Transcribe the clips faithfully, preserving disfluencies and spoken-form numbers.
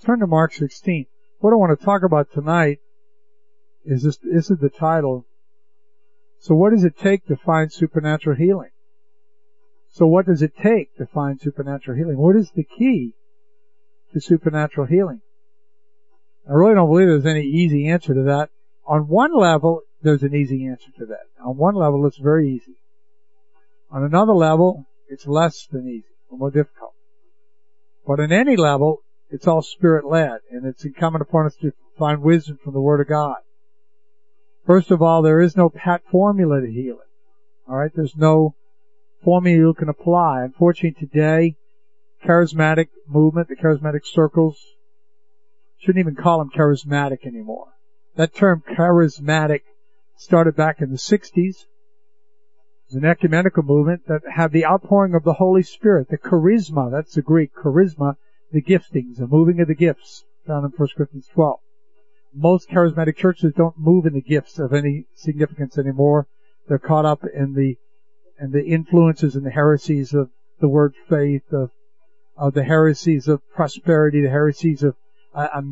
Turn to Mark sixteen. What I want to talk about tonight is this, this is the title. So what does it take to find supernatural healing? So what does it take to find supernatural healing? What is the key to supernatural healing? I really don't believe there's any easy answer to that. On one level, there's an easy answer to that. On one level, it's very easy. On another level, it's less than easy, or more difficult. But on any level, it's all Spirit-led, and it's incumbent upon us to find wisdom from the Word of God. First of all, there is no pat formula to healing. Alright, there's no formula you can apply. Unfortunately today, charismatic movement, the charismatic circles, shouldn't even call them charismatic anymore. That term charismatic started back in the sixties. It's an ecumenical movement that had the outpouring of the Holy Spirit, the charisma, that's the Greek, charisma, the giftings, the moving of the gifts, found in First Corinthians twelve. Most charismatic churches don't move in the gifts of any significance anymore. They're caught up in the in the influences and the heresies of the word faith, of, of the heresies of prosperity, the heresies of a, a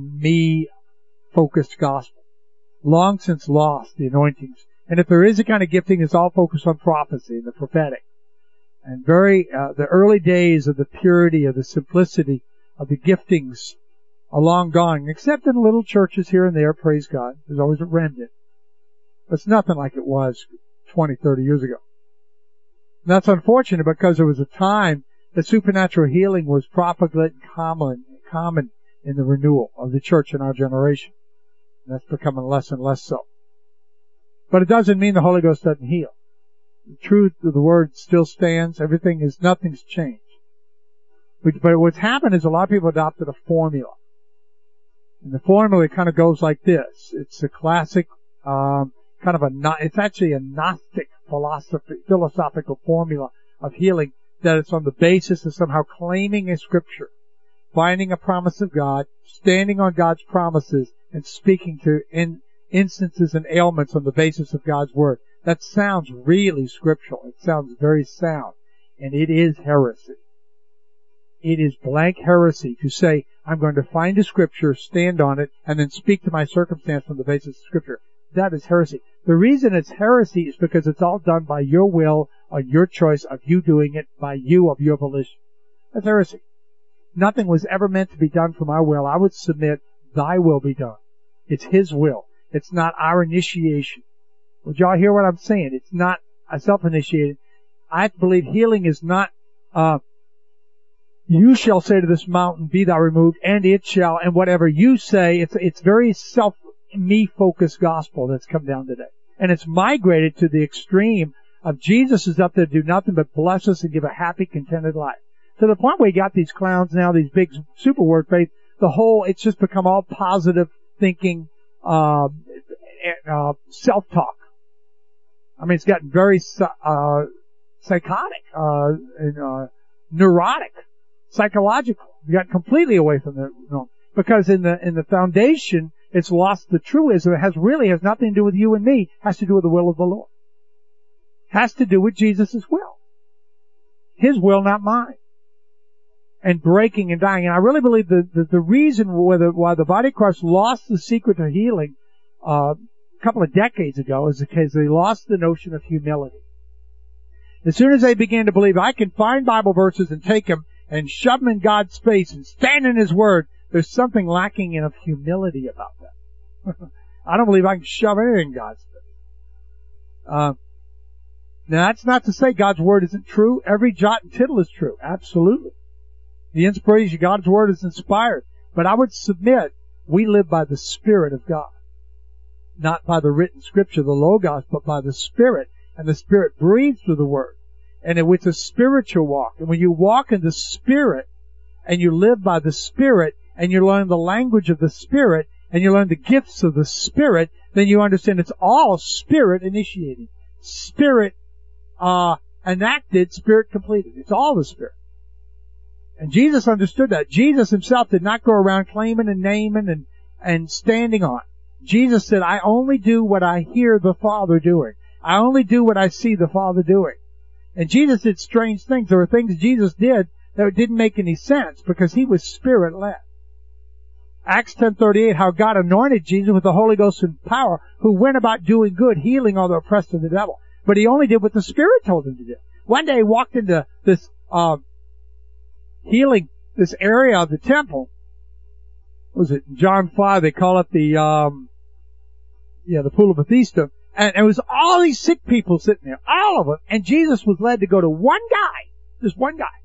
me-focused gospel. Long since lost the anointings. And if there is a kind of gifting, it's all focused on prophecy and the prophetic. And very, uh, the early days of the purity, of the simplicity of the giftings are long gone, except in little churches here and there, praise God. There's always a remnant. But it's nothing like it was twenty, thirty years ago. And that's unfortunate because there was a time that supernatural healing was propagated and common, common in the renewal of the church in our generation. And that's becoming less and less so. But it doesn't mean the Holy Ghost doesn't heal. The truth of the Word still stands. Everything is, nothing's changed. But, but what's happened is a lot of people adopted a formula. And the formula kind of goes like this. It's a classic, um, kind of a, it's actually a Gnostic philosophy, philosophical formula of healing, that it's on the basis of somehow claiming a scripture, finding a promise of God, standing on God's promises, and speaking to in, instances and ailments on the basis of God's Word. That sounds really scriptural. It sounds very sound. And it is heresy. It is blank heresy to say, I'm going to find a scripture, stand on it, and then speak to my circumstance on the basis of scripture. That is heresy. The reason it's heresy is because it's all done by your will, on your choice of you doing it, by you, of your volition. That's heresy. Nothing was ever meant to be done for my will. I would submit, thy will be done. It's His will. It's not our initiation. Would y'all hear what I'm saying? It's not a self-initiated. I believe healing is not, uh, you shall say to this mountain, be thou removed, and it shall, and whatever you say, it's, it's very self, me-focused gospel that's come down today. And it's migrated to the extreme of Jesus is up there to do nothing but bless us and give a happy, contented life. To the point where you got these clowns now, these big super word faith, the whole, it's just become all positive thinking, uh, uh, self-talk. I mean, it's gotten very, uh, psychotic, uh, and, uh, neurotic, psychological. You got completely away from the, you know, because in the, in the foundation, it's lost the truism. It has really has nothing to do with you and me. It has to do with the will of the Lord. It has to do with Jesus' will. His will, not mine. And breaking and dying. And I really believe the, the, the reason whether, why the body of Christ lost the secret of healing, uh, a couple of decades ago is because they lost the notion of humility. As soon as they began to believe, I can find Bible verses and take them and shove them in God's face and stand in His Word, there's something lacking in of humility about that. I don't believe I can shove anything in God's face. Uh, now that's not to say God's Word isn't true. Every jot and tittle is true. Absolutely. The inspiration of God's Word is inspired. But I would submit we live by the Spirit of God. Not by the written Scripture, the Logos, but by the Spirit. And the Spirit breathes through the Word. And it's a spiritual walk. And when you walk in the Spirit, and you live by the Spirit, and you learn the language of the Spirit, and you learn the gifts of the Spirit, then you understand it's all Spirit initiated. Spirit, uh, enacted, Spirit completed. It's all the Spirit. And Jesus understood that. Jesus Himself did not go around claiming and naming and, and standing on. Jesus said, I only do what I hear the Father doing. I only do what I see the Father doing. And Jesus did strange things. There were things Jesus did that didn't make any sense because He was Spirit-led. Acts ten thirty-eight, how God anointed Jesus with the Holy Ghost and power, who went about doing good, healing all the oppressed of the devil. But he only did what the Spirit told him to do. One day he walked into this, uh, healing, this area of the temple. What was it John five? They call it the, um, yeah, the Pool of Bethesda. And it was all these sick people sitting there, all of them. And Jesus was led to go to one guy, just one guy.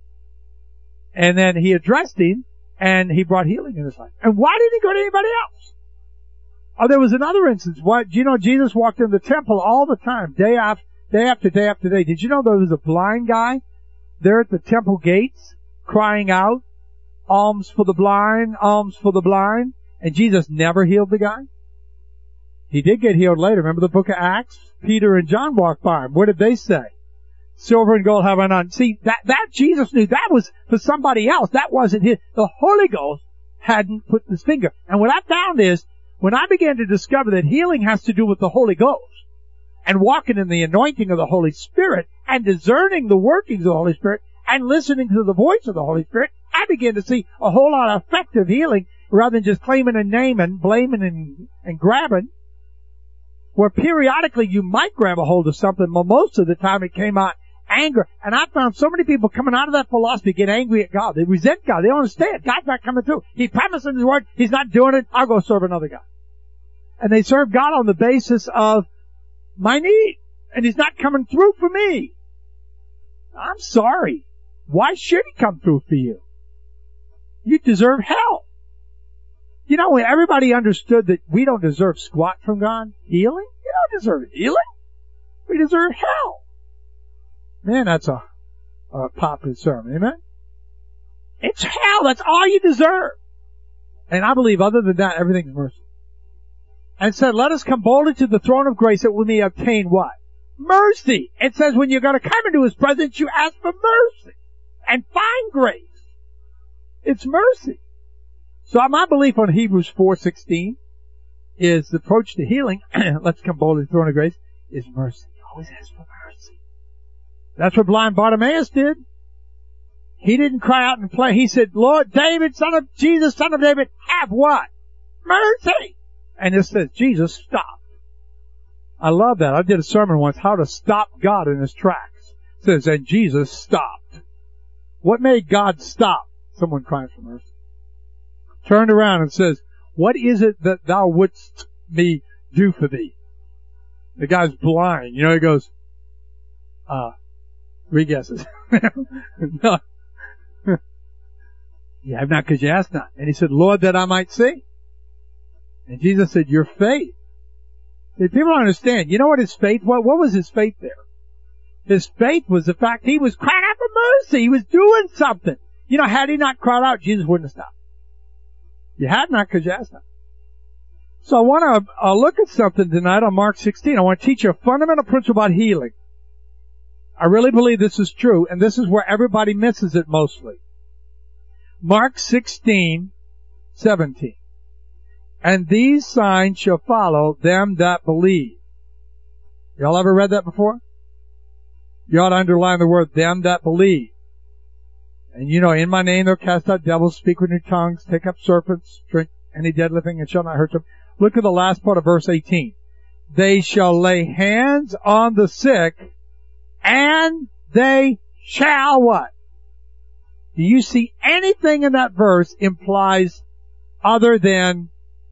And then he addressed him, and he brought healing in his life. And why didn't he go to anybody else? Oh, there was another instance. What, do you know Jesus walked in the temple all the time, day after, day after day after day. Did you know there was a blind guy there at the temple gates crying out, alms for the blind, alms for the blind? And Jesus never healed the guy? He did get healed later. Remember the book of Acts? Peter and John walked by him. What did they say? Silver and gold have I none. See, that, that Jesus knew that was for somebody else. That wasn't his. The Holy Ghost hadn't put his finger. And what I found is, when I began to discover that healing has to do with the Holy Ghost, and walking in the anointing of the Holy Spirit, and discerning the workings of the Holy Spirit, and listening to the voice of the Holy Spirit, I began to see a whole lot of effective healing, rather than just claiming and naming, blaming and, and grabbing. Where periodically you might grab a hold of something, but most of the time it came out anger. And I found so many people coming out of that philosophy get angry at God. They resent God. They don't understand. God's not coming through. He promised in His Word. He's not doing it. I'll go serve another God. And they serve God on the basis of my need. And He's not coming through for me. I'm sorry. Why should He come through for you? You deserve hell. You know, when everybody understood that we don't deserve squat from God, healing, you don't deserve healing. We deserve hell. Man, that's a, a popular sermon, amen? It's hell. That's all you deserve. And I believe other than that, everything's mercy. And it said, let us come boldly to the throne of grace that we may obtain what? Mercy. It says when you're going to come into His presence, you ask for mercy and find grace. It's mercy. So my belief on Hebrews four sixteen is the approach to healing, let's come boldly to the throne of grace, is mercy. Always ask for mercy. That's what blind Bartimaeus did. He didn't cry out and play. He said, Lord David, son of Jesus, son of David, have what? Mercy. And it says, Jesus stopped. I love that. I did a sermon once, how to stop God in His tracks. It says, and Jesus stopped. What made God stop? Someone crying for mercy. Turned around and says, what is it that thou wouldst me do for thee? The guy's blind. You know, he goes, uh, three guesses. No. You have not because you asked not. And he said, Lord, that I might see. And Jesus said, your faith. See, people don't understand. You know what his faith was? What was his faith there? His faith was the fact he was crying out for mercy. He was doing something. You know, had he not cried out, Jesus wouldn't have stopped. You had not because you asked not. So I want to uh, look at something tonight on Mark sixteen. I want to teach you a fundamental principle about healing. I really believe this is true, and this is where everybody misses it mostly. Mark sixteen seventeen. And these signs shall follow them that believe. Y'all ever read that before? You ought to underline the word them that believe. And you know, in my name they'll cast out devils, speak with new tongues, take up serpents, drink any deadly thing, and shall not hurt them. Look at the last part of verse eighteen. They shall lay hands on the sick, and they shall what? Do you see anything in that verse implies other than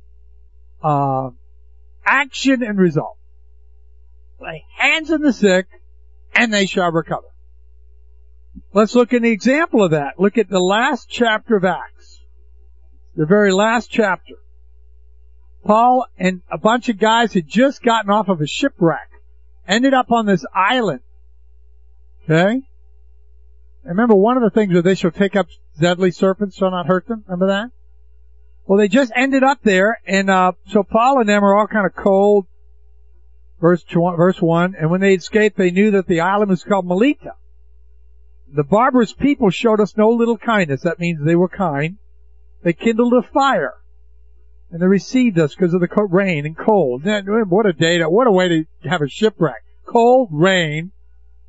uh action and result? Lay hands on the sick, and they shall recover. Let's look at the example of that. Look at the last chapter of Acts. The very last chapter. Paul and a bunch of guys had just gotten off of a shipwreck. Ended up on this island. Okay? Remember one of the things where they shall take up deadly serpents, shall not hurt them? Remember that? Well, they just ended up there, and uh so Paul and them are all kind of cold. Verse two, verse one, and when they escaped, they knew that the island was called Melita. The barbarous people showed us no little kindness. That means they were kind. They kindled a fire. And they received us because of the rain and cold. What a day, to, what a way to have a shipwreck. Cold, rain,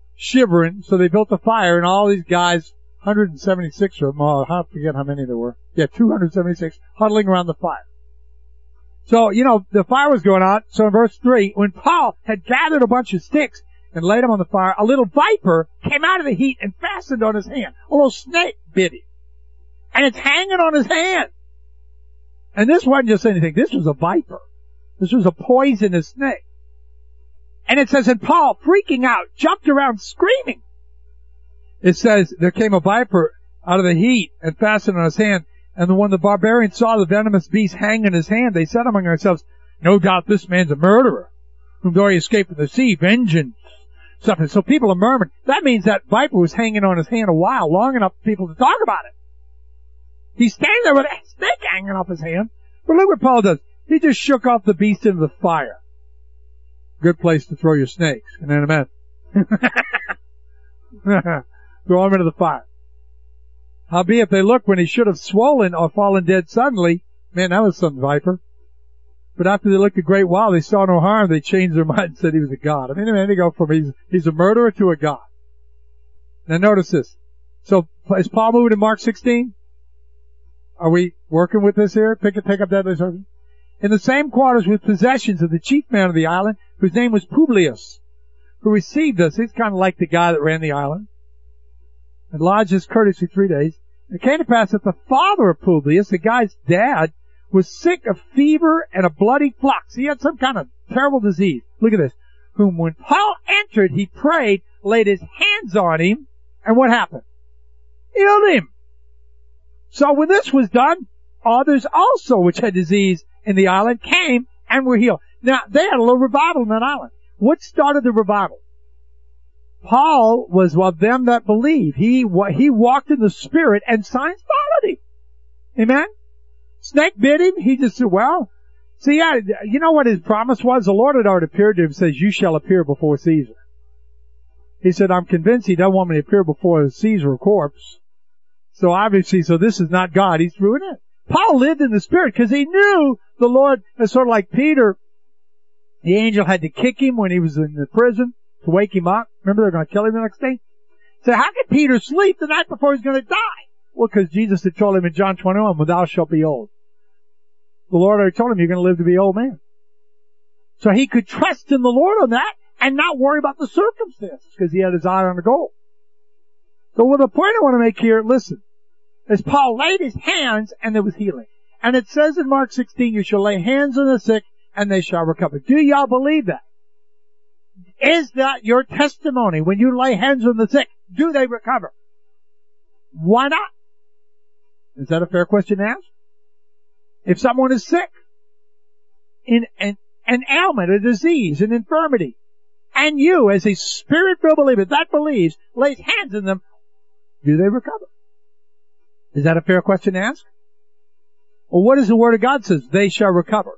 shivering. So they built a fire, and all these guys, one hundred seventy-six of them, oh, I forget how many there were, Yeah, two hundred seventy-six huddling around the fire. So, you know, the fire was going on. So in verse three, when Paul had gathered a bunch of sticks and laid them on the fire, a little viper came out of the heat and fastened on his hand. A little snake bit him. And it's hanging on his hand. And this wasn't just anything. This was a viper. This was a poisonous snake. And it says, and Paul, freaking out, jumped around screaming. It says, there came a viper out of the heat and fastened on his hand. And when the barbarians saw the venomous beast hang in his hand, they said among themselves, no doubt this man's a murderer, whom though he escaped from the sea, vengeance. Something. So people are murmuring. That means that viper was hanging on his hand a while, long enough for people to talk about it. He's standing there with a snake hanging off his hand. But look what Paul does. He just shook off the beast into the fire. Good place to throw your snakes. And then amen. Throw them into the fire. Howbeit they looked when he should have swollen or fallen dead suddenly. Man, that was some viper. But after they looked a great while, they saw no harm. They changed their mind and said he was a god. I mean, they go from he's, he's a murderer to a god. Now notice this. So, is Paul moving to Mark sixteen? Are we working with this here? Pick, pick up that. In the same quarters with possessions of the chief man of the island, whose name was Publius, who received us. He's kind of like the guy that ran the island. And lodged his courtesy three days. And it came to pass that the father of Publius, the guy's dad, was sick of fever and a bloody flux. He had some kind of terrible disease. Look at this. Whom when Paul entered, he prayed, laid his hands on him, and what happened? Healed him. So when this was done, others also which had disease in the island came and were healed. Now, they had a little revival in that island. What started the revival? Paul was of them that believe. He, he walked in the Spirit and signs followed him. Amen? Snake bit him. He just said, well, see, yeah, you know what his promise was? The Lord had already appeared to him and says, you shall appear before Caesar. He said, I'm convinced he doesn't want me to appear before Caesar a corpse. So obviously, so this is not God. He's through it. Paul lived in the Spirit because he knew the Lord, it's sort of like Peter. The angel had to kick him when he was in the prison to wake him up. Remember, they're going to kill him the next day. So how could Peter sleep the night before he's going to die? Well, because Jesus had told him in John twenty-one, well, thou shalt be old. The Lord already told him you're going to live to be an old man. So he could trust in the Lord on that and not worry about the circumstances because he had his eye on the goal. So what the point I want to make here, listen, is Paul laid his hands and there was healing. And it says in Mark sixteen, you shall lay hands on the sick and they shall recover. Do y'all believe that? Is that your testimony? When you lay hands on the sick, do they recover? Why not? Is that a fair question to ask? If someone is sick, in an, an ailment, a disease, an infirmity, and you, as a Spirit-filled believer that believes, lays hands on them, do they recover? Is that a fair question to ask? Well, what does the Word of God says? They shall recover.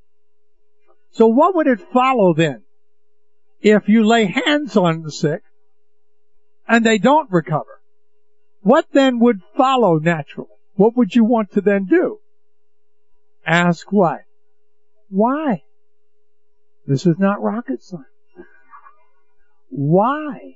So what would it follow then? If you lay hands on the sick, and they don't recover, what then would follow naturally? What would you want to then do? Ask why. Why? This is not rocket science. Why?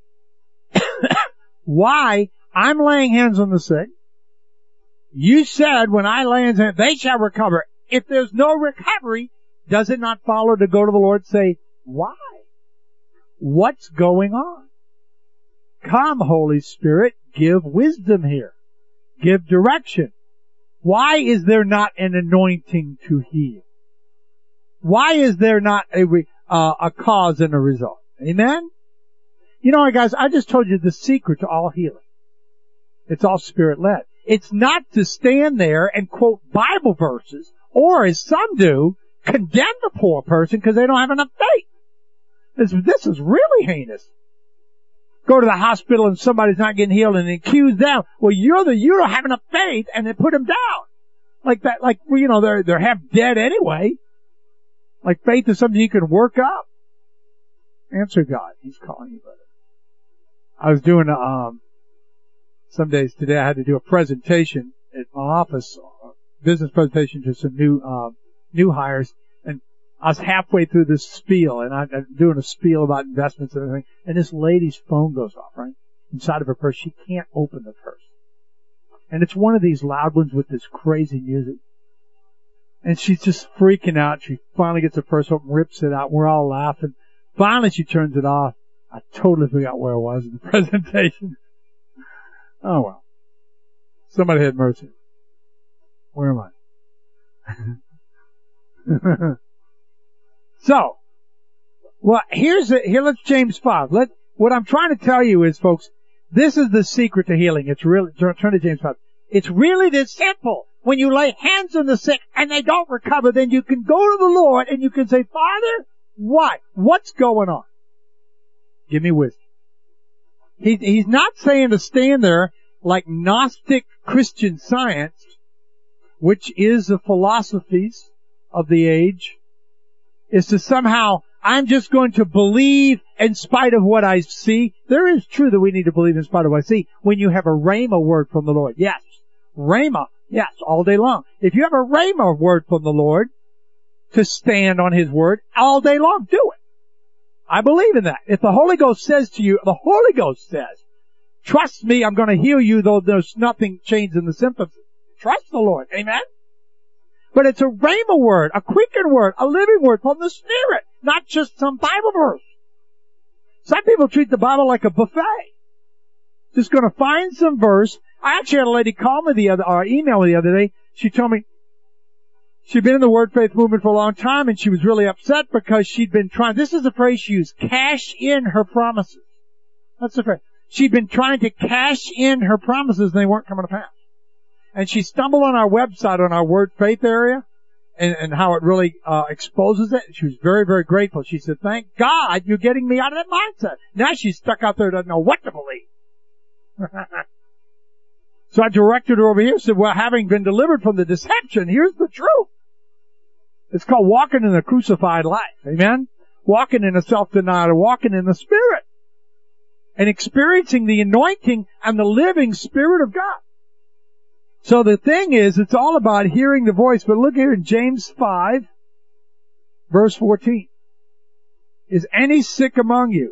Why? I'm laying hands on the sick. You said when I lay hands on them, they shall recover. If there's no recovery, does it not follow to go to the Lord and say, why? What's going on? Come, Holy Spirit, give wisdom here. Give direction. Why is there not an anointing to heal? Why is there not a, uh, a cause and a result? Amen? You know what, guys, I just told you the secret to all healing. It's all Spirit-led. It's not to stand there and quote Bible verses, or as some do, condemn the poor person because they don't have enough faith. This, this is really heinous. Go to the hospital and somebody's not getting healed and accuse them. Well, you're the, you don't have enough faith, and they put them down. Like that, like, well, you know, they're, they're half dead anyway. Like faith is something you can work up. Answer God. He's calling you, brother. I was doing, um, some days today I had to do a presentation at my office, a business presentation to some new, um, new hires. And I was halfway through this spiel, and I'm doing a spiel about investments and everything, and this lady's phone goes off, right? Inside of her purse. She can't open the purse. And it's one of these loud ones with this crazy music. And she's just freaking out. She finally gets the first one, rips it out. We're all laughing. Finally, she turns it off. I totally forgot where I was in the presentation. Oh, well. Somebody had mercy. Where am I? So, well, here's it. Here, let's James five. Let, what I'm trying to tell you is, folks, this is the secret to healing. It's really, turn to James five. It's really this simple. When you lay hands on the sick and they don't recover, then you can go to the Lord and you can say, Father, what? What's going on? Give me wisdom. He, he's not saying to stand there like Gnostic Christian Science, which is the philosophies of the age, is to somehow, I'm just going to believe in spite of what I see. There is true that we need to believe in spite of what I see when you have a rhema word from the Lord. Yes. Rhema. Yes, all day long. If you have a rhema word from the Lord to stand on His word all day long, do it. I believe in that. If the Holy Ghost says to you, the Holy Ghost says, trust me, I'm going to heal you though there's nothing changed in the symptoms. Trust the Lord. Amen? But it's a rhema word, a quickened word, a living word from the Spirit, not just some Bible verse. Some people treat the Bible like a buffet. Just going to find some verse. I actually had a lady call me the other, or email me the other day. She told me she'd been in the Word Faith movement for a long time and she was really upset because she'd been trying, this is the phrase she used, cash in her promises. That's the phrase. She'd been trying to cash in her promises and they weren't coming to pass. And she stumbled on our website on our Word Faith area and, and how it really uh exposes it. She was very, very grateful. She said, thank God you're getting me out of that mindset. Now she's stuck out there, doesn't know what to believe. So I directed her over here and said, well, having been delivered from the deception, here's the truth. It's called walking in the crucified life. Amen? Walking in a self-denial, walking in the Spirit. And experiencing the anointing and the living Spirit of God. So the thing is, it's all about hearing the voice. But look here in James five, verse fourteen. Is any sick among you?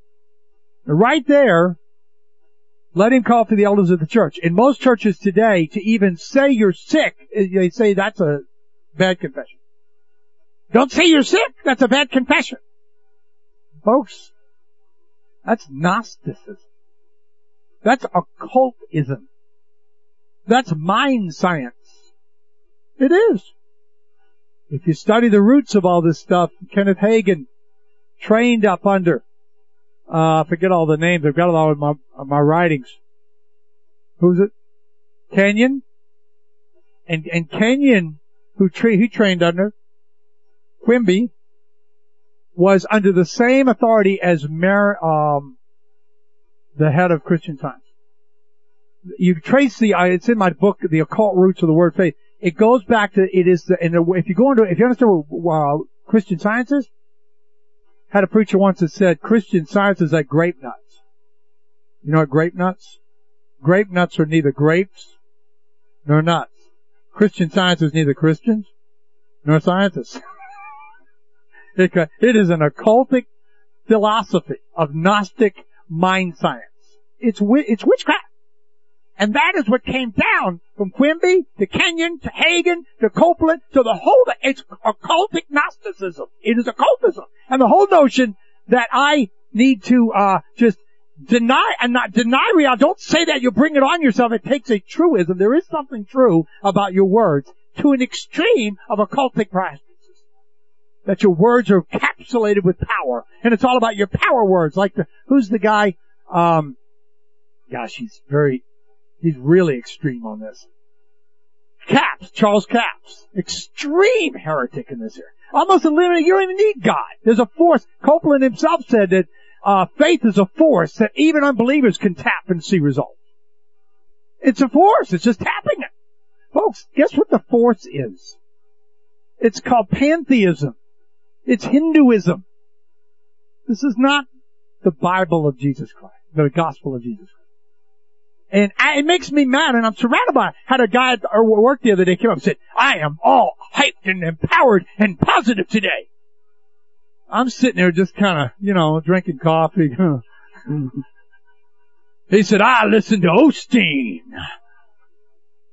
Right there, let him call for the elders of the church. In most churches today, to even say you're sick, they say that's a bad confession. Don't say you're sick. That's a bad confession. Folks, that's Gnosticism. That's occultism. That's mind science. It is. If you study the roots of all this stuff, Kenneth Hagin trained up under Uh, I forget all the names. I've got it all in my, my writings. Who's it? Kenyon? And, and Kenyon, who tra- he trained under, Quimby, was under the same authority as Mar- um, the head of Christian Science. You trace the, uh, it's in my book, The Occult Roots of the Word Faith. It goes back to, it is the, and if you go into, if you understand what uh, Christian Science is, had a preacher once that said Christian Science is like grape nuts. You know what grape nuts? Grape nuts are neither grapes nor nuts. Christian Science is neither Christians nor scientists. it, it is an occultic philosophy of Gnostic mind science. It's it's witchcraft. And that is what came down from Quimby to Kenyon to Hagin to Copeland to the whole, it's occultic Gnosticism. It is occultism. And the whole notion that I need to, uh, just deny and not deny reality. Don't say that. You bring it on yourself. It takes a truism. There is something true about your words to an extreme of occultic practices. That your words are encapsulated with power. And it's all about your power words. Like the, who's the guy, um, gosh, he's very, he's really extreme on this. Capps, Charles Capps. Extreme heretic in this area. Almost eliminated, you don't even need God. There's a force. Copeland himself said that, uh, faith is a force that even unbelievers can tap and see results. It's a force. It's just tapping it. Folks, guess what the force is? It's called pantheism. It's Hinduism. This is not the Bible of Jesus Christ, the gospel of Jesus Christ. And I, it makes me mad, and I'm surrounded by it. Had a guy at work the other day came up and said, I am all hyped and empowered and positive today. I'm sitting there just kind of, you know, drinking coffee. He said, I listen to Osteen.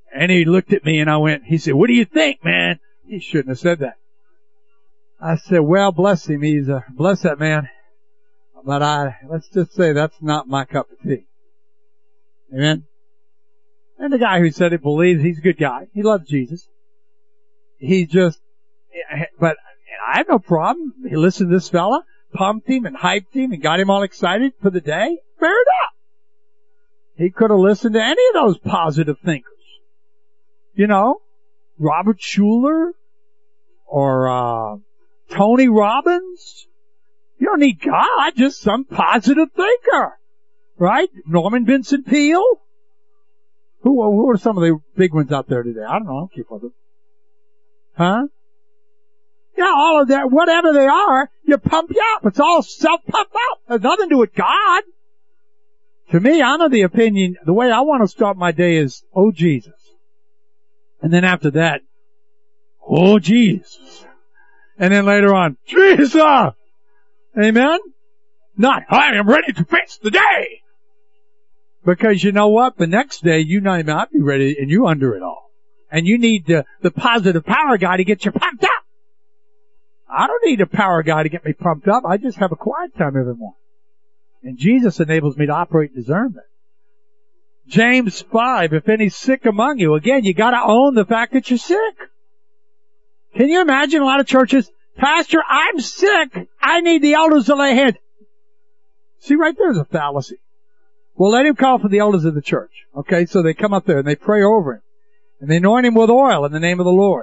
And he looked at me and I went, he said, what do you think, man? He shouldn't have said that. I said, well, bless him. He's a, bless that man. But I, let's just say that's not my cup of tea. Amen. And the guy who said it believes he's a good guy. He loves Jesus. He just, but I have no problem. He listened to this fella, pumped him and hyped him and got him all excited for the day. Fair enough. He could have listened to any of those positive thinkers. You know, Robert Schuller or, uh, Tony Robbins. You don't need God, just some positive thinker. Right? Norman Vincent Peale. Who, who are some of the big ones out there today? I don't know. I don't keep up with them. Huh? Yeah, all of that, whatever they are, you pump you up. It's all self-pump up. There's nothing to do with God. To me, I'm of the opinion, the way I want to start my day is, oh Jesus. And then after that, oh Jesus. And then later on, Jesus! Amen? Not, I am ready to face the day. Because you know what? The next day, you might not be ready and you under it all. And you need the, the positive power guy to get you pumped up. I don't need a power guy to get me pumped up. I just have a quiet time every morning. And Jesus enables me to operate discernment. James five, if any sick among you, again, you gotta own the fact that you're sick. Can you imagine a lot of churches, Pastor, I'm sick. I need the elders to lay hands. See, right there's a fallacy. Well, let him call for the elders of the church. Okay, so they come up there and they pray over him. And they anoint him with oil in the name of the Lord.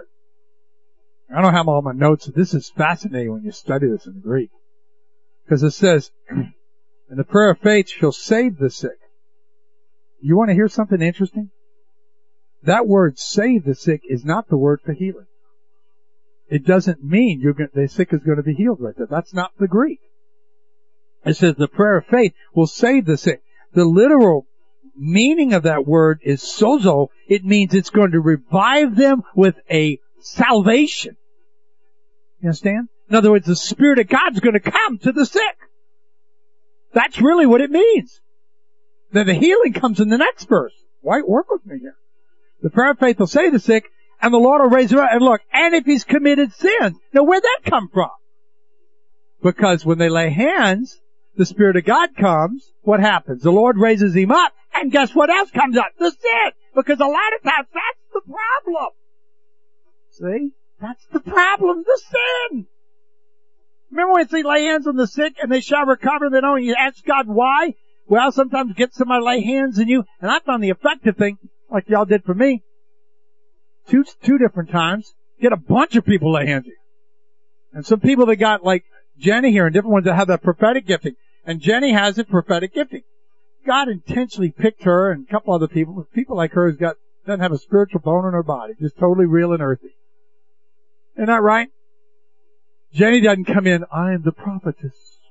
I don't have all my notes. This is fascinating when you study this in the Greek. Because it says, and the prayer of faith shall save the sick. You want to hear something interesting? That word save the sick is not the word for healing. It doesn't mean you're going, the sick is going to be healed right there. That's not the Greek. It says the prayer of faith will save the sick. The literal meaning of that word is sozo. It means it's going to revive them with a salvation. You understand? In other words, the Spirit of God's going to come to the sick. That's really what it means. Then the healing comes in the next verse. Why work with me here? The prayer of faith will save the sick, and the Lord will raise him up. And look, and if he's committed sin. Now where'd that come from? Because when they lay hands, the Spirit of God comes. What happens? The Lord raises him up, and guess what else comes up? The sin. Because a lot of times that's the problem. See? That's the problem, the sin. Remember when they lay hands on the sick and they shall recover, they don't, you ask God why? Well, sometimes get somebody to lay hands on you, and I found the effective thing, like y'all did for me, two, two different times, get a bunch of people to lay hands on you. And some people that got like Jenny here and different ones that have that prophetic gifting. And Jenny has a prophetic gifting. God intentionally picked her and a couple other people, people like her who's got, doesn't have a spiritual bone in her body, just totally real and earthy. Isn't that right? Jenny doesn't come in, I am the prophetess.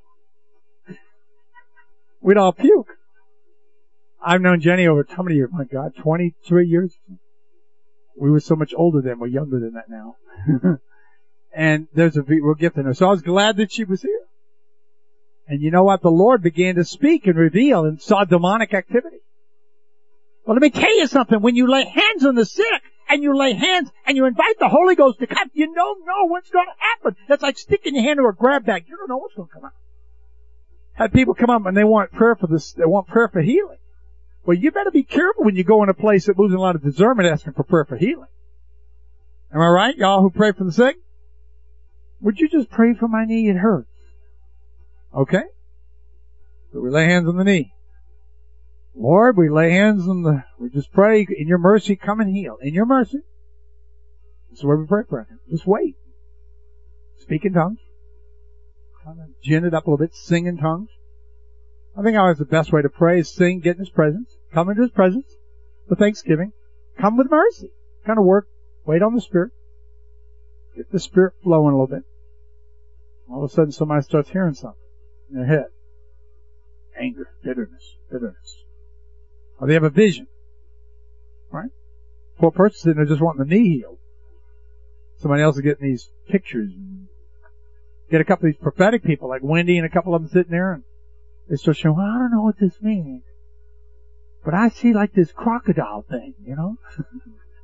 We'd all puke. I've known Jenny over how many years? My God, twenty-three years? We were so much older then. We're younger than that now. And there's a real gift in her. So I was glad that she was here. And you know what? The Lord began to speak and reveal and saw demonic activity. Well, let me tell you something. When you lay hands on the sick, and you lay hands, and you invite the Holy Ghost to come, you don't know what's going to happen. That's like sticking your hand to a grab bag. You don't know what's going to come out. Had people come up and they want prayer for this, they want prayer for healing. Well, you better be careful when you go in a place that moves in a lot of discernment asking for prayer for healing. Am I right, y'all who pray for the sick? Would you just pray for my knee? It hurts. Okay? So we lay hands on the knee. Lord, we lay hands on the, we just pray, in your mercy, come and heal. In your mercy. This is where we pray for him. Just wait. Speak in tongues. Kind of gin it up a little bit. Sing in tongues. I think always the best way to pray is sing, get in his presence. Come into his presence for thanksgiving. Come with mercy. Kind of work. Wait on the Spirit. Get the Spirit flowing a little bit. All of a sudden somebody starts hearing something in their head. Anger, bitterness, bitterness. Or they have a vision. Right? Poor person sitting there just wanting the knee healed. Somebody else is getting these pictures. And get a couple of these prophetic people like Wendy and a couple of them sitting there and they start showing, well, I don't know what this means. But I see like this crocodile thing, you know?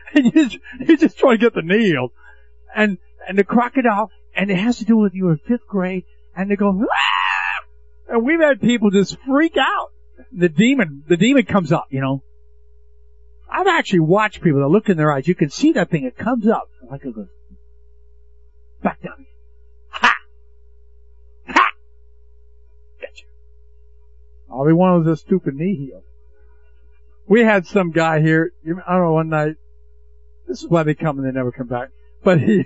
and you just, you just try to get the knee healed. And, and the crocodile, and it has to do with you in fifth grade, and they go, ah! And we've had people just freak out. The demon, the demon comes up, you know. I've actually watched people that look in their eyes. You can see that thing. It comes up. Like it goes back down. Ha! Ha! Gotcha. All they wanted was a stupid knee heel. We had some guy here, I don't know, one night. This is why they come and they never come back. But he,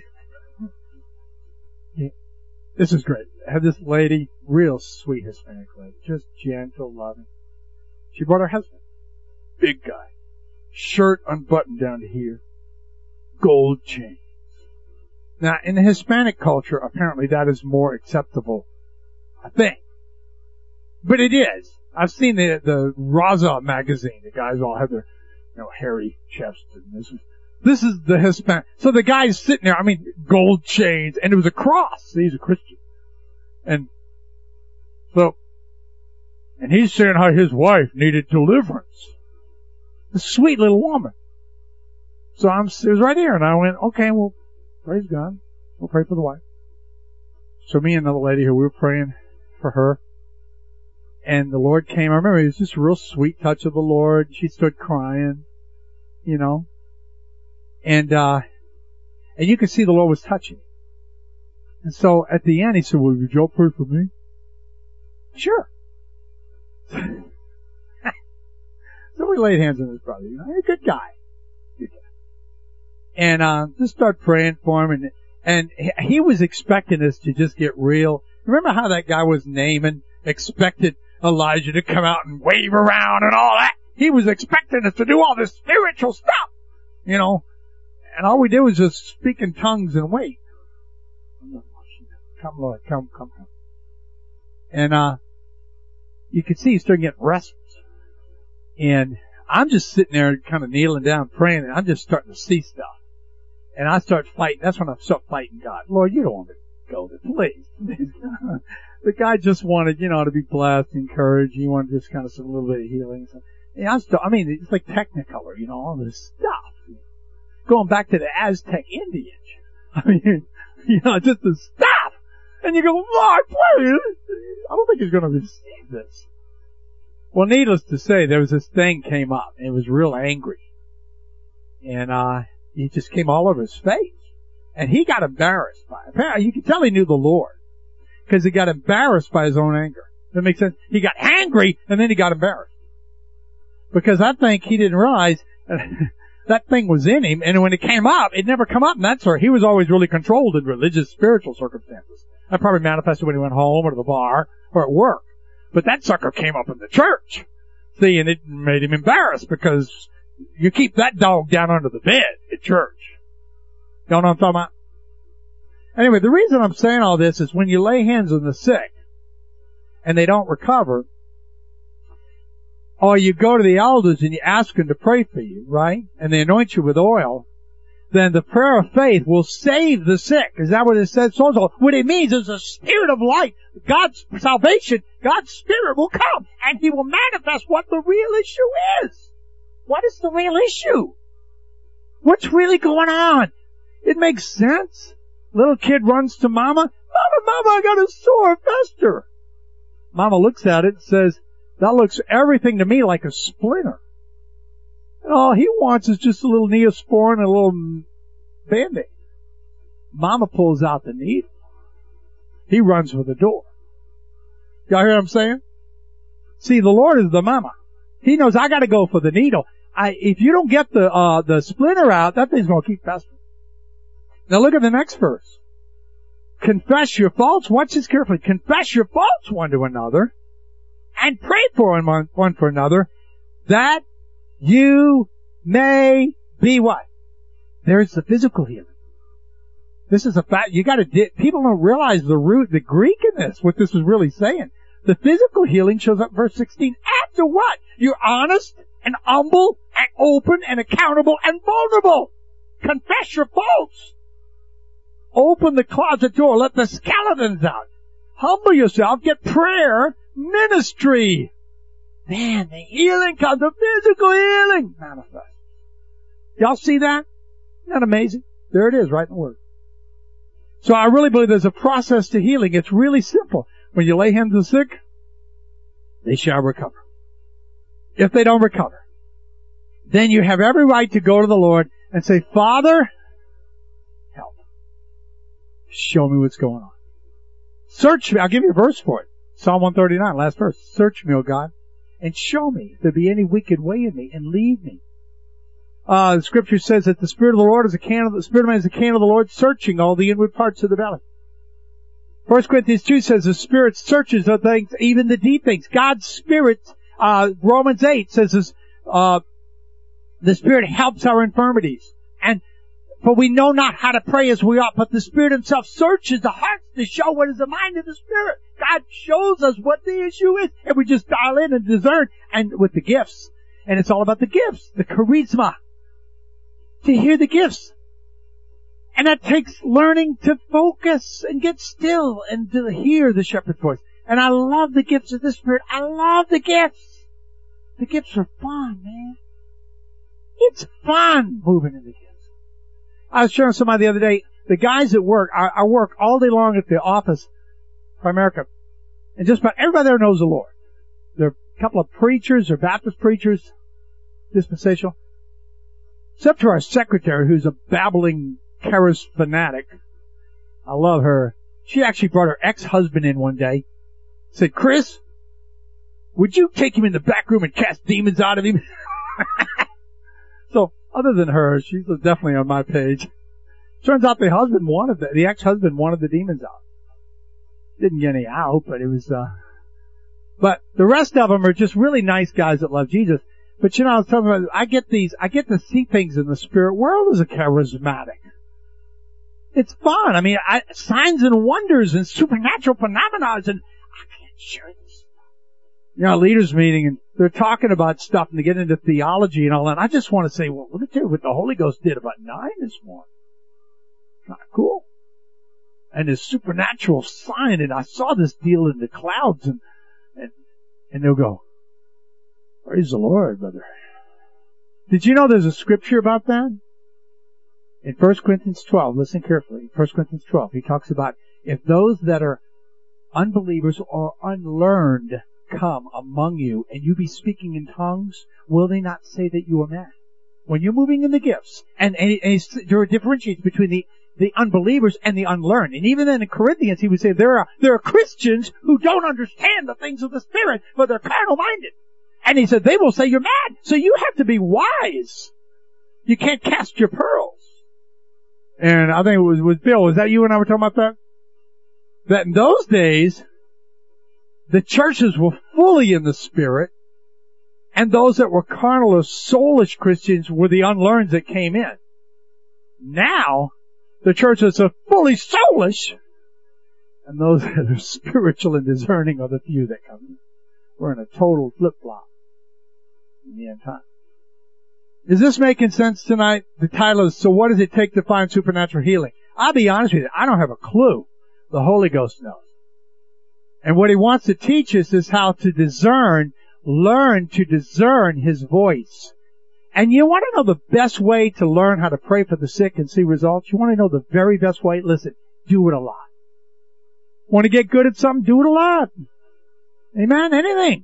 he this is great. I had this lady, real sweet Hispanic lady, just gentle, loving. She brought her husband. Big guy. Shirt unbuttoned down to here. Gold chains. Now, in the Hispanic culture, apparently that is more acceptable, I think. But it is. I've seen the, the Raza magazine. The guys all have their, you know, hairy chests. And this is, this is the Hispanic. So the guy's sitting there, I mean, gold chains, and it was a cross. He's a Christian. And so, and he's saying how his wife needed deliverance. A sweet little woman. So I'm, it was right here, and I went, okay, well, praise God. We'll pray for the wife. So me and another lady here, we were praying for her. And the Lord came. I remember it was just a real sweet touch of the Lord. She started crying, you know. And, uh, and you could see the Lord was touching. And so at the end, he said, well, would you all pray for me? Sure. So we laid hands on his brother. You know, he's a good guy. Good guy. And, uh, just start praying for him. And, and he was expecting this to just get real. Remember how that guy was Naaman expected Elijah to come out and wave around and all that? He was expecting us to do all this spiritual stuff, you know. And all we did was just speak in tongues and wait. Come, Lord, come, come, come. And, uh, you could see he started getting restless. And I'm just sitting there kind of kneeling down praying, and I'm just starting to see stuff. And I start fighting. That's when I start fighting God. Lord, you don't want me to go there. Please. The guy just wanted, you know, to be blessed, encouraged. He wanted just kind of some little bit of healing. So, and I, still, I mean, it's like Technicolor, you know, all this stuff. Going back to the Aztec Indians. I mean, you know, just the stuff. And you go, Lord, please. I don't think he's going to receive this. Well, needless to say, there was this thing came up. And it was real angry. And, uh, he just came all over his face. And he got embarrassed by it. Apparently, you could tell he knew the Lord. Because he got embarrassed by his own anger. That makes sense? He got angry, and then he got embarrassed. Because I think he didn't realize that thing was in him, and when it came up, it never come up in that sort. He was always really controlled in religious, spiritual circumstances. That probably manifested when he went home or to the bar or at work. But that sucker came up in the church. See, and it made him embarrassed because you keep that dog down under the bed at church. Y'all know what I'm talking about? Anyway, the reason I'm saying all this is when you lay hands on the sick and they don't recover, or you go to the elders and you ask them to pray for you, right? And they anoint you with oil, then the prayer of faith will save the sick. Is that what it says? So, so what it means is a spirit of light. God's salvation, God's spirit will come and he will manifest what the real issue is. What is the real issue? What's really going on? It makes sense. Little kid runs to mama. Mama, mama, I got a sore fester. Mama looks at it and says, that looks everything to me like a splinter. And all he wants is just a little Neosporin and a little Band-Aid. Mama pulls out the needle. He runs for the door. Y'all hear what I'm saying? See, the Lord is the mama. He knows I gotta go for the needle. I, if you don't get the, uh, the splinter out, that thing's gonna keep festering. Now look at the next verse. Confess your faults. Watch this carefully. Confess your faults one to another and pray for one, one for another that you may be what? There's the physical healing. This is a fact. You gotta, di- people don't realize the root, the Greek in this, what this is really saying. The physical healing shows up in verse sixteen. After what? You're honest and humble and open and accountable and vulnerable. Confess your faults. Open the closet door. Let the skeletons out. Humble yourself. Get prayer ministry. Man, the healing comes. The physical healing manifests. Y'all see that? Isn't that amazing? There it is, right in the Word. So I really believe there's a process to healing. It's really simple. When you lay hands on the sick, they shall recover. If they don't recover, then you have every right to go to the Lord and say, Father, help. Show me what's going on. Search me. I'll give you a verse for it. Psalm one thirty-nine, last verse. Search me, O God, and show me if there be any wicked way in me, and lead me. Uh, the scripture says that the Spirit of the Lord is a candle, the Spirit of man is a candle of the Lord, searching all the inward parts of the belly. First Corinthians two says the Spirit searches the things, even the deep things. God's Spirit, uh, Romans eight says this, uh, the Spirit helps our infirmities. And, for we know not how to pray as we ought, but the Spirit Himself searches the hearts to show what is the mind of the Spirit. God shows us what the issue is, and we just dial in and discern, and with the gifts. And it's all about the gifts, the charisma. To hear the gifts. And that takes learning to focus and get still and to hear the shepherd's voice. And I love the gifts of the Spirit. I love the gifts. The gifts are fun, man. It's fun moving in the gifts. I was showing somebody the other day, the guys at work, I, I work all day long at the office for America. And just about everybody there knows the Lord. There are a couple of preachers or Baptist preachers, dispensational. Except for our secretary, who's a babbling charis fanatic. I love her. She actually brought her ex-husband in one day. Said, Chris, would you take him in the back room and cast demons out of him? So, other than her, she's definitely on my page. Turns out the husband wanted the, the ex-husband wanted the demons out. Didn't get any out, but it was, uh, but the rest of them are just really nice guys that love Jesus. But you know, I was talking about, I get these, I get to see things in the spirit world as a charismatic. It's fun. I mean, I, signs and wonders and supernatural phenomena, and I can't share this stuff. You know, a leaders meeting, and they're talking about stuff, and they get into theology and all that. I just want to say, well, look at what the Holy Ghost did about nine this morning. Kind of cool. And this supernatural sign, and I saw this deal in the clouds, and, and, and they'll go, praise the Lord, brother. Did you know there's a scripture about that? In First Corinthians twelve, listen carefully. First Corinthians twelve, he talks about if those that are unbelievers or unlearned come among you and you be speaking in tongues, will they not say that you are mad? When you're moving in the gifts, and, and, and there are differentiates between the, the unbelievers and the unlearned. And even in Corinthians, he would say there are, there are Christians who don't understand the things of the Spirit, but they're carnal minded. And he said, they will say you're mad. So you have to be wise. You can't cast your pearls. And I think it was with Bill. Was that you and I were talking about that? That in those days, the churches were fully in the Spirit, and those that were carnal or soulish Christians were the unlearned that came in. Now, the churches are fully soulish, and those that are spiritual and discerning are the few that come in. We're in a total flip-flop in the end time. Is this making sense tonight? The title is, so what does it take to find supernatural healing? I'll be honest with you, I don't have a clue. The Holy Ghost knows. And what He wants to teach us is how to discern, learn to discern His voice. And you want to know the best way to learn how to pray for the sick and see results? You want to know the very best way? Listen, do it a lot. Want to get good at something? Do it a lot. Amen? Anything.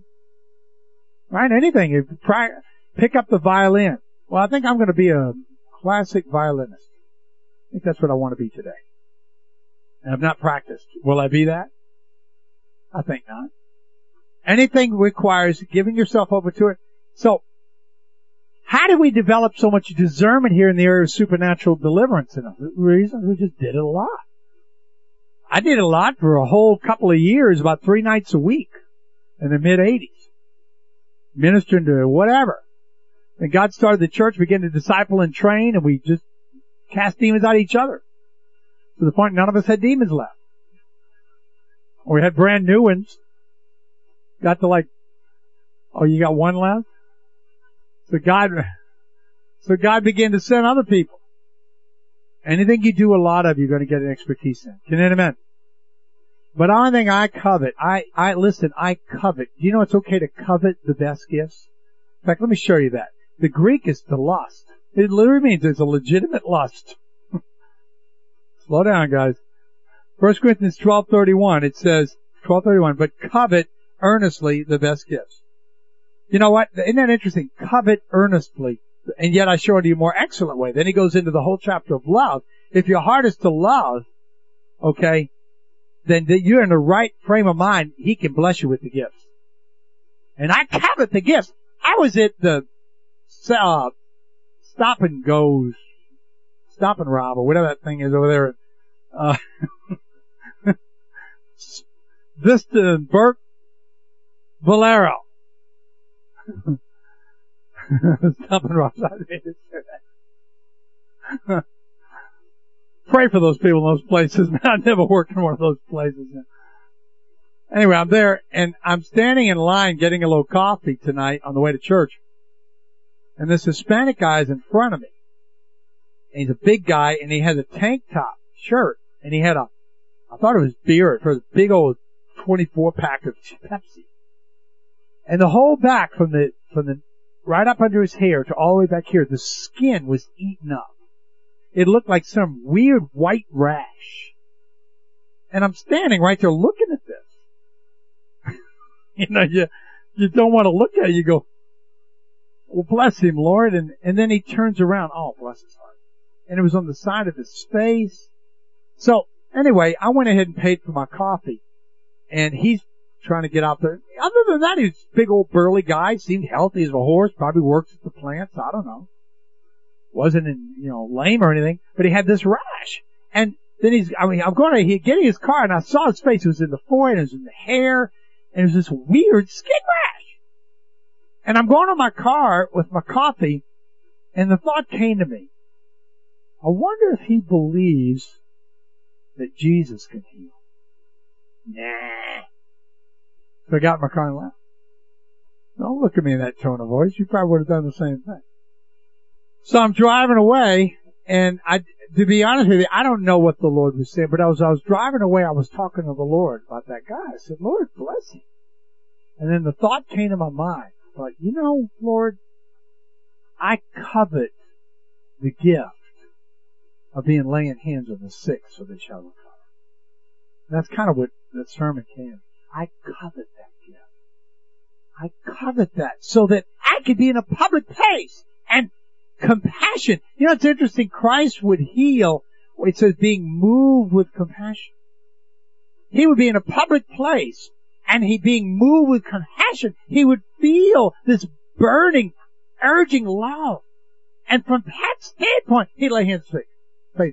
Right? Anything. You try, pick up the violin. Well, I think I'm going to be a classic violinist. I think that's what I want to be today. And I've not practiced. Will I be that? I think not. Anything requires giving yourself over to it. So, how did we develop so much discernment here in the area of supernatural deliverance? And the reason we just did it a lot. I did it a lot for a whole couple of years, about three nights a week in the mid eighties. Ministering to whatever. And God started the church, began to disciple and train, and we just cast demons out of each other. To the point none of us had demons left. Or we had brand new ones. Got to like, oh, you got one left? So God, so God began to send other people. Anything you do a lot of, you're going to get an expertise in. Can you amen? But only thing I covet, I, I, listen, I covet. Do you know it's okay to covet the best gifts? In fact, let me show you that. The Greek is to lust. It literally means it's a legitimate lust. Slow down, guys. First Corinthians twelve thirty-one, it says, twelve thirty-one, but covet earnestly the best gifts. You know what? Isn't that interesting? Covet earnestly. And yet I showed you a more excellent way. Then he goes into the whole chapter of love. If your heart is to love, okay, then you're in the right frame of mind. He can bless you with the gifts. And I covet the gifts. I was at the uh, Stop and Goes, Stop and Rob, or whatever that thing is over there. Uh, Vista and Burke Valero. Stop and Rob. Pray for those people in those places. I've never worked in one of those places. Anyway, I'm there, and I'm standing in line getting a little coffee tonight on the way to church. And this Hispanic guy is in front of me. And he's a big guy, and he has a tank top shirt. And he had a, I thought it was beer, for a big old twenty-four pack of Pepsi. And the whole back from the, from the, right up under his hair to all the way back here, the skin was eaten up. It looked like some weird white rash. And I'm standing right there looking at this. You know, you, you don't want to look at it. You go, well, bless him, Lord. And, and then he turns around. Oh, bless his heart. And it was on the side of his face. So anyway, I went ahead and paid for my coffee. And he's trying to get out there. Other than that, he's a big old burly guy. Seemed healthy as a horse. Probably works at the plants. I don't know. Wasn't, in, you know, lame or anything. But he had this rash. And then he's, I mean, I'm going to, he's getting his car and I saw his face. It was in the forehead. It was in the hair. And it was this weird skin rash. And I'm going to my car with my coffee, and the thought came to me, I wonder if he believes that Jesus can heal. Nah. So I got in my car and left. Don't look at me in that tone of voice. You probably would have done the same thing. So I'm driving away, and I, to be honest with you, I don't know what the Lord was saying, but I was, I was driving away, I was talking to the Lord about that guy. I said, Lord, bless him. And then the thought came to my mind, I thought, you know, Lord, I covet the gift of being laying hands on the sick so they shall recover. That's kind of what that sermon came. I covet that gift. I covet that so that I could be in a public place and compassion. You know, it's interesting. Christ would heal. It says being moved with compassion. He would be in a public place and he being moved with compassion. He would feel this burning, urging love. And from that standpoint, he'd lay hands on faith.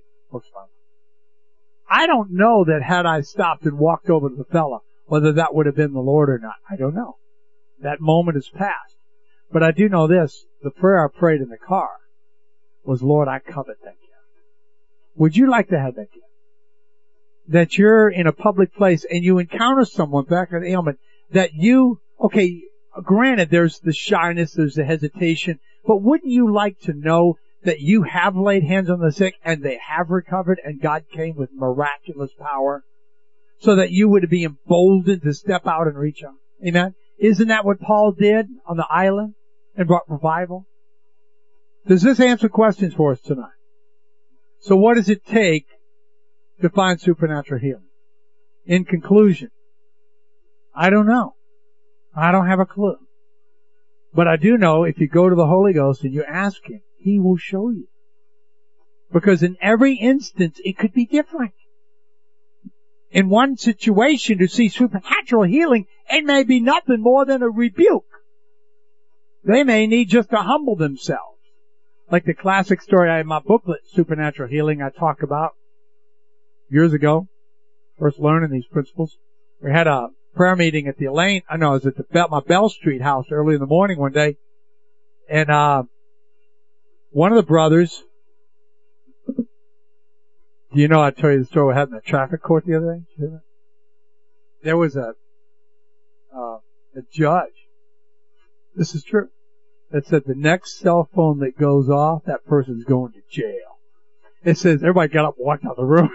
I don't know that had I stopped and walked over to the fella, whether that would have been the Lord or not. I don't know. That moment has passed. But I do know this. The prayer I prayed in the car was, Lord, I covet that gift. Would you like to have that gift? That you're in a public place and you encounter someone back in the ailment that you, okay, granted there's the shyness, there's the hesitation, but wouldn't you like to know that you have laid hands on the sick and they have recovered and God came with miraculous power so that you would be emboldened to step out and reach out? Amen? Isn't that what Paul did on the island and brought revival? Does this answer questions for us tonight? So what does it take to find supernatural healing? In conclusion, I don't know. I don't have a clue. But I do know if you go to the Holy Ghost and you ask Him, He will show you. Because in every instance, it could be different. In one situation, to see supernatural healing, it may be nothing more than a rebuke. They may need just to humble themselves. Like the classic story I have in my booklet, Supernatural Healing, I talk about years ago, first learning these principles. We had a prayer meeting at the Elaine, I know, it was at the Bell, my Bell Street house early in the morning one day. And, uh, one of the brothers, do you know I tell you the story we had in the traffic court the other day? There was a, uh, a judge. This is true. That said the next cell phone that goes off, that person's going to jail. It says everybody got up and walked out of the room.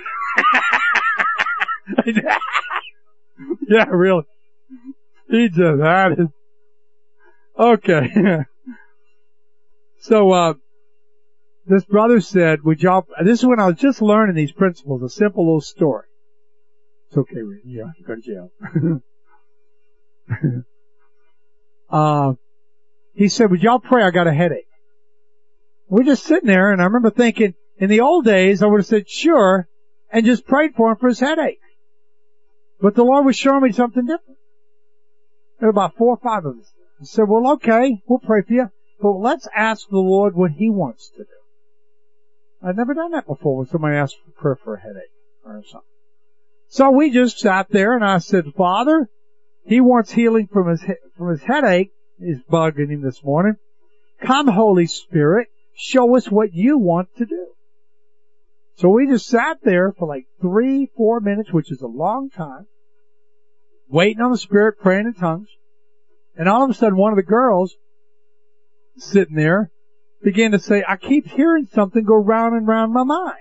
Yeah, really. He just had it. Okay. So, uh, this brother said, would y'all, this is when I was just learning these principles, a simple little story. It's okay, Reed. You don't have to go to jail. uh, he said, would y'all pray? I got a headache. We're just sitting there, and I remember thinking, in the old days, I would have said, sure, and just prayed for him for his headache. But the Lord was showing me something different. There were about four or five of us. I said, well, okay, we'll pray for you, but let's ask the Lord what He wants to do. I'd never done that before when somebody asked for prayer for a headache or something. So we just sat there, and I said, Father, He wants healing from his from his headache. He's bugging him this morning. Come, Holy Spirit, show us what You want to do. So we just sat there for like three, four minutes, which is a long time, waiting on the Spirit, praying in tongues. And all of a sudden, one of the girls sitting there began to say, I keep hearing something go round and round my mind.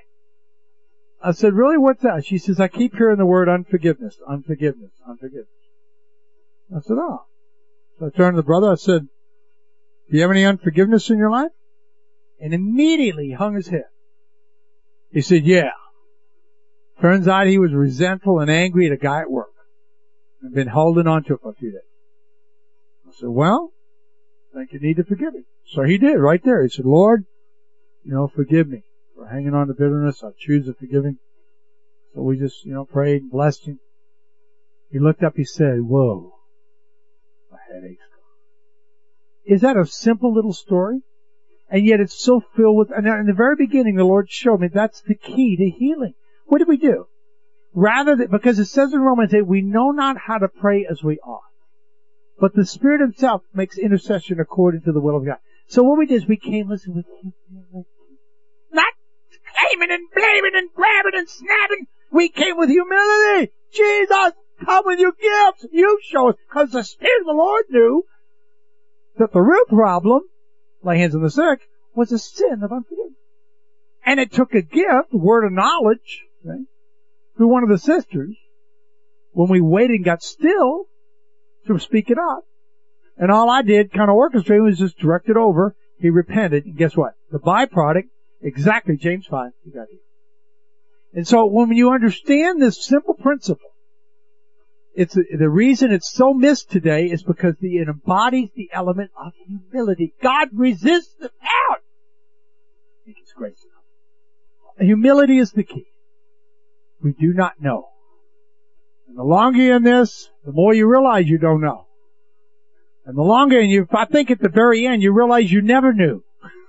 I said, really, what's that? She says, I keep hearing the word unforgiveness, unforgiveness, unforgiveness. I said, oh. So I turned to the brother, I said, do you have any unforgiveness in your life? And immediately he hung his head. He said, yeah. Turns out he was resentful and angry at a guy at work. And been holding on to it for a few days. I said, well, I think you need to forgive him. So he did right there. He said, Lord, you know, forgive me for hanging on to bitterness. I choose to forgive him. So we just, you know, prayed and blessed him. He looked up, he said, whoa, my headache's gone. Is that a simple little story? And yet it's so filled with, and in the very beginning the Lord showed me that's the key to healing. What did we do? Rather than, because it says in Romans eight, we know not how to pray as we ought. But the Spirit Himself makes intercession according to the will of God. So what we did is we came, listen, with humility. Not claiming and blaming and grabbing and snapping. We came with humility. Jesus, come with your gifts. You show us. Because the Spirit of the Lord knew that the real problem, lay hands on the sick, was a sin of unforgiveness. And it took a gift, word of knowledge, okay, through one of the sisters, when we waited and got still, to speak it up. And all I did, kind of orchestrated, was just direct it over. He repented, and guess what? The byproduct, exactly James five, he got healed. And so when you understand this simple principle, it's the reason it's so missed today is because the, it embodies the element of humility. God resists the proud. I think it's grace. Humility is the key. We do not know. And the longer you're in this, the more you realize you don't know. And the longer, and you, I think at the very end, you realize you never knew.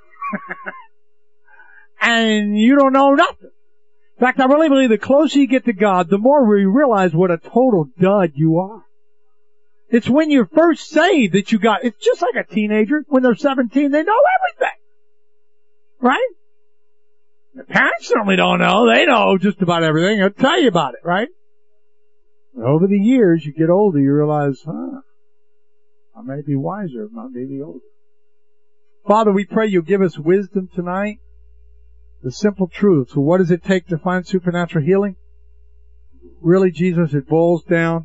And you don't know nothing. In fact, I really believe the closer you get to God, the more we realize what a total dud you are. It's when you're first saved that you got, it's just like a teenager. When they're seventeen, they know everything. Right? The parents certainly don't know. They know just about everything. They'll tell you about it, right? But over the years, you get older, you realize, huh, I may be wiser, I may be older. Father, we pray you'll give us wisdom tonight. The simple truth. So what does it take to find supernatural healing? Really, Jesus, it boils down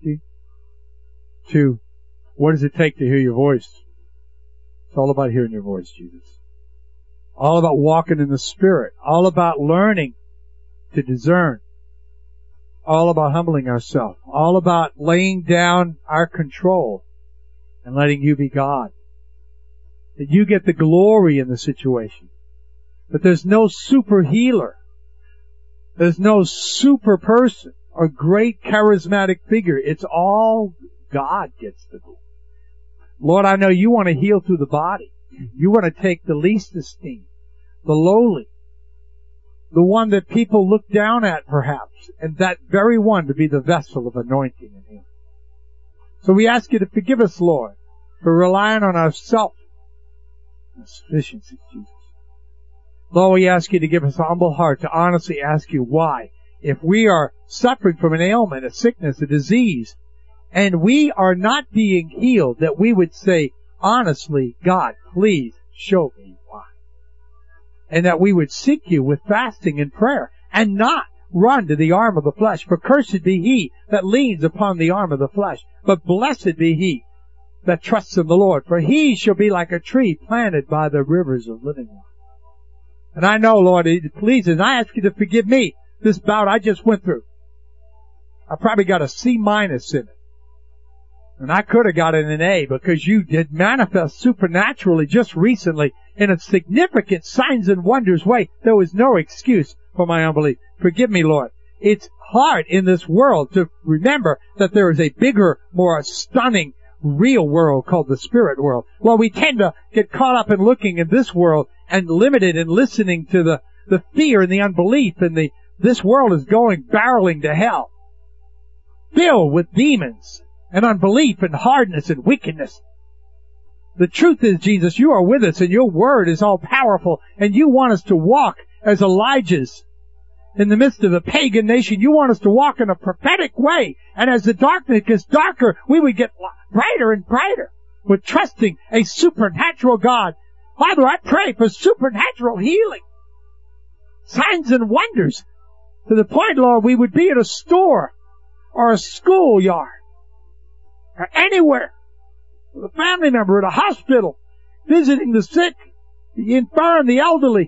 to what does it take to hear your voice? It's all about hearing your voice, Jesus. All about walking in the Spirit. All about learning to discern. All about humbling ourselves. All about laying down our control and letting you be God. That you get the glory in the situation. But there's no super healer. There's no super person or great charismatic figure. It's all God gets the glory. Lord, I know you want to heal through the body. You want to take the least esteemed, the lowly, the one that people look down at perhaps, and that very one to be the vessel of anointing and healing. So we ask you to forgive us, Lord, for relying on ourselves and sufficiency, Jesus. Lord, we ask you to give us a humble heart to honestly ask you why. If we are suffering from an ailment, a sickness, a disease, and we are not being healed, that we would say, honestly, God, please show me why. And that we would seek you with fasting and prayer, and not run to the arm of the flesh. For cursed be he that leans upon the arm of the flesh, but blessed be he that trusts in the Lord. For he shall be like a tree planted by the rivers of living water. And I know, Lord, it pleases, and I ask you to forgive me this bout I just went through. I probably got a C minus in it. And I could have got it an A because you did manifest supernaturally just recently in a significant signs and wonders way. There was no excuse for my unbelief. Forgive me, Lord. It's hard in this world to remember that there is a bigger, more stunning, real world called the spirit world. Well, we tend to get caught up in looking in this world and limited in listening to the, the fear and the unbelief and the, this world is going barreling to hell. Filled with demons and unbelief and hardness and wickedness. The truth is, Jesus, you are with us and your word is all powerful and you want us to walk as Elijah's in the midst of a pagan nation. You want us to walk in a prophetic way. And as the darkness gets darker, we would get brighter and brighter. We're trusting a supernatural God. Father, I pray for supernatural healing. Signs and wonders. To the point, Lord, we would be at a store or a schoolyard or anywhere with a family member at a hospital visiting the sick, the infirm, the elderly.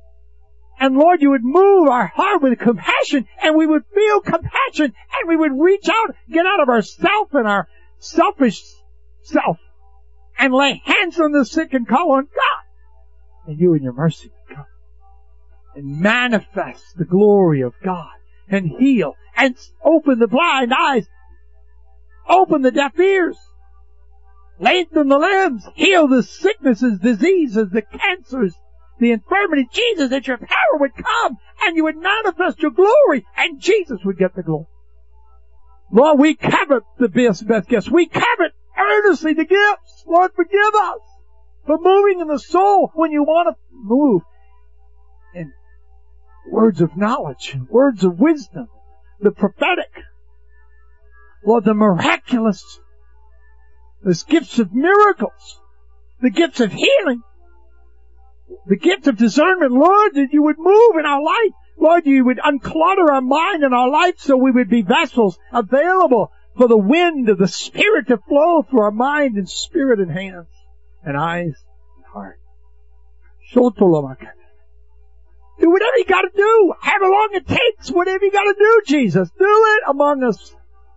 And Lord, you would move our heart with compassion and we would feel compassion and we would reach out, get out of our self and our selfish self and lay hands on the sick and call on God. And you in your mercy would come and manifest the glory of God and heal and open the blind eyes, open the deaf ears, lengthen the limbs, heal the sicknesses, diseases, the cancers, the infirmity. Jesus, that your power would come and you would manifest your glory and Jesus would get the glory. Lord, we covet the best, best gifts. We covet earnestly the gifts. Lord, forgive us for moving in the soul when you want to move in words of knowledge, words of wisdom, the prophetic, Lord, the miraculous, the gifts of miracles, the gifts of healing, the gift of discernment, Lord, that you would move in our life. Lord, you would unclutter our mind and our life so we would be vessels available for the wind of the Spirit to flow through our mind and spirit and hands and eyes and heart. Do whatever you gotta do. However long it takes. Whatever you gotta do, Jesus. Do it among us.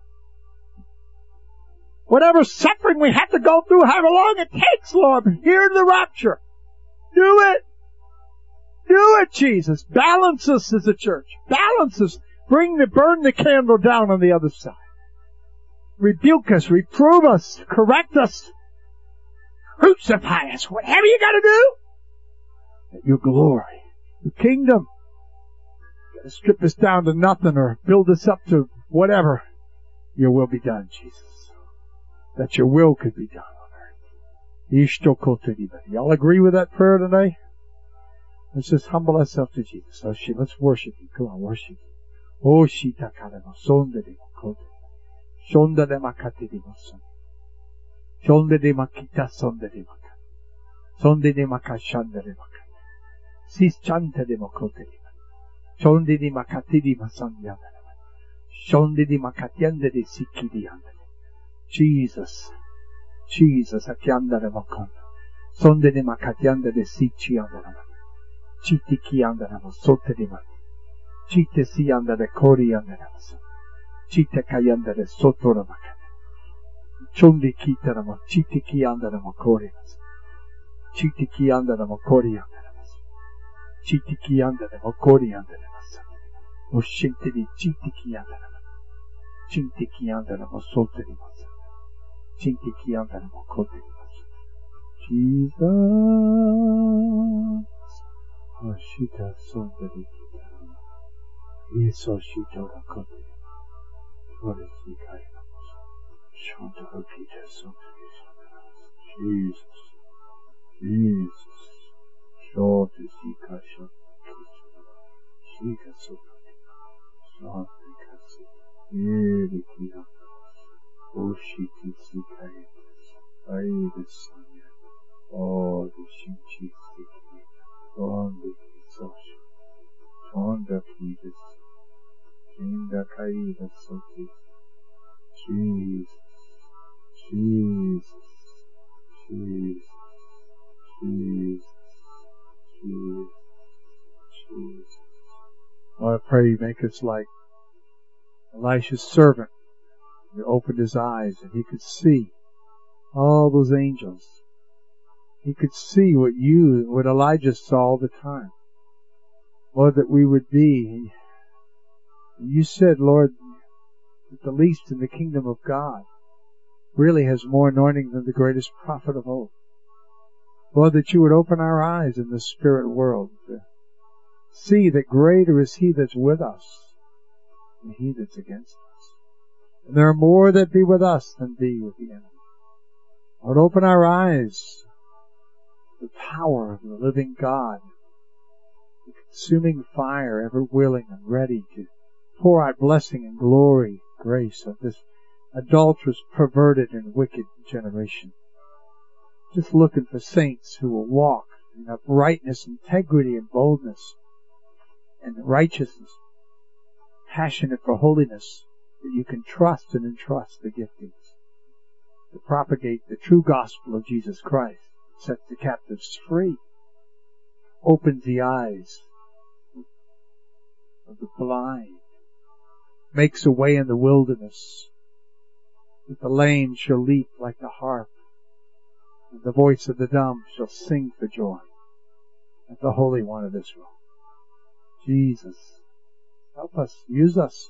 Whatever suffering we have to go through, however long it takes, Lord. Hear the rapture. Do it. Do it, Jesus. Balance us as a church. Balance us. Bring the, burn the candle down on the other side. Rebuke us. Reprove us. Correct us. Crucify us. Whatever you gotta do. That your glory, your kingdom, gotta strip us down to nothing or build us up to whatever. Your will be done, Jesus. That your will could be done on earth. Y'all agree with that prayer today? Let's just humble ourselves to Jesus. Oh, she, let's worship Him. Come on, worship Him. Oh, shita karemo, sonde de makote. Shonda de makate de moson. Shonde de makita sonde de makate. Sonde de makashanda de makate. Sis chanta de makote de makate. Shonde de makate de masanya de makate. Shonde de makatianda de siki de anda. Jesus. Jesus, akianda de makona. Sonde de makatianda de sichi anda de makate. Chiti ki anda de masote de makate. Chite si anda de kori anda de makate. Chite kayanda de soto de makate. Chondi kita de makate. Chiti ki anda de makori makate. Chiti ki anda de makori anda de makate. Chiti ki anda de makori anda de makate. Oshinte di chiti ki anda de makate. Chiti ki anda de masote de makate. Chiti ki anda de makote de makate. Jesus. Ashita sonda di kita. Yeso shito da kote. What is the kind of Shanta Peter sonda di Jesus. Jesus. Shota sika shanta. Shika sonda di Shanta kasi. Yeri kia. Oshiti sika yetas. Aida sanya. Oh, the shinchi siki. On the Kisosh. On the Kidas. In the Kaida Sotis. Jesus. Jesus. Jesus. Jesus. Jesus. Lord, I pray you make us like Elisha's servant. You opened his eyes and he could see all those angels. He could see what you, what Elijah saw all the time. Lord, that we would be, you said, Lord, that the least in the kingdom of God really has more anointing than the greatest prophet of old. Lord, that you would open our eyes in the spirit world to see that greater is he that's with us than he that's against us. And there are more that be with us than be with the enemy. Lord, open our eyes to the power of the living God, the consuming fire, ever willing and ready to pour out blessing and glory, grace of this adulterous, perverted, and wicked generation. Just looking for saints who will walk in uprightness, integrity, and boldness, and righteousness, passionate for holiness, that you can trust and entrust the giftings to propagate the true gospel of Jesus Christ, sets the captives free, opens the eyes of the blind, makes a way in the wilderness, that the lame shall leap like the harp, and the voice of the dumb shall sing for joy at the Holy One of Israel. Jesus, help us, use us.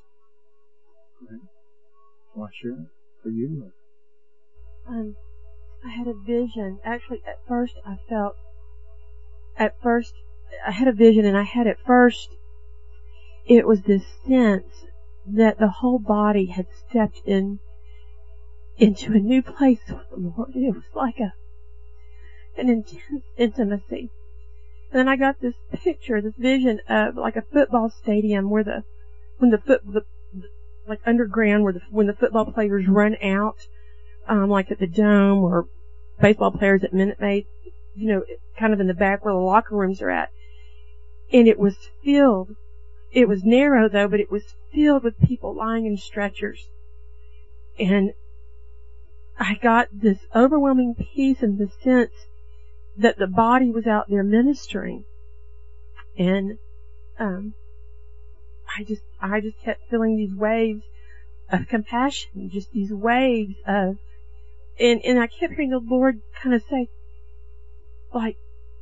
Washer, for you. Um, I had a vision. Actually, at first I felt, at first, I had a vision and I had at first, it was this sense that the whole body had stepped in, into a new place with the Lord. It was like a, an intense intimacy. And then I got this picture, this vision of like a football stadium where the, when the foot, the, like underground where the, when the football players run out, um, like at the Dome, or baseball players at Minute Maid, you know, kind of in the back where the locker rooms are at. And it was filled, it was narrow though, but it was filled with people lying in stretchers. And I got this overwhelming peace and the sense that the body was out there ministering. And, um, I just, I just kept feeling these waves of compassion, just these waves of, and, and I kept hearing the Lord kind of say, like,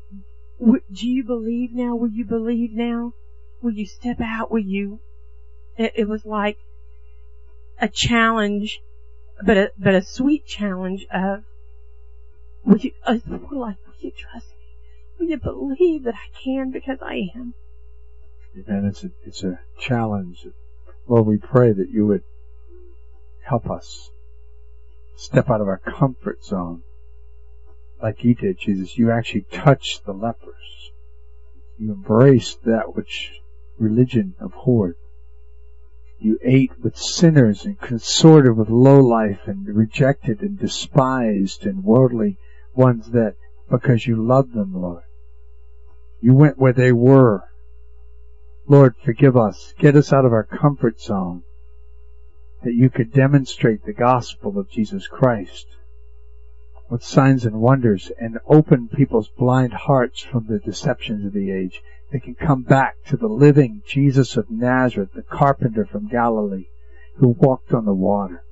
do you believe now? Will you believe now? Will you step out? Will you? It, it was like a challenge, but a, but a sweet challenge of, will you, uh, like, will you trust me? Will you believe that I can, because I am? Amen. It's a, it's a challenge. Lord, we pray that you would help us step out of our comfort zone like you did, Jesus. You actually touched the lepers. You embraced that which religion abhorred. You ate with sinners and consorted with lowlife and rejected and despised and worldly ones, that because you loved them, Lord. You went where they were. Lord, forgive us. Get us out of our comfort zone, that you could demonstrate the gospel of Jesus Christ with signs and wonders, and open people's blind hearts from the deceptions of the age. They can come back to the living Jesus of Nazareth, the carpenter from Galilee, who walked on the water.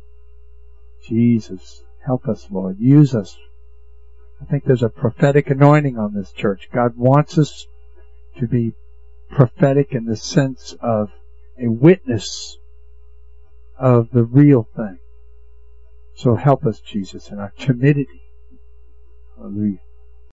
Jesus, help us, Lord. Use us. I think there's a prophetic anointing on this church. God wants us to be prophetic in the sense of a witness of the real thing. So help us, Jesus, in our timidity. Hallelujah.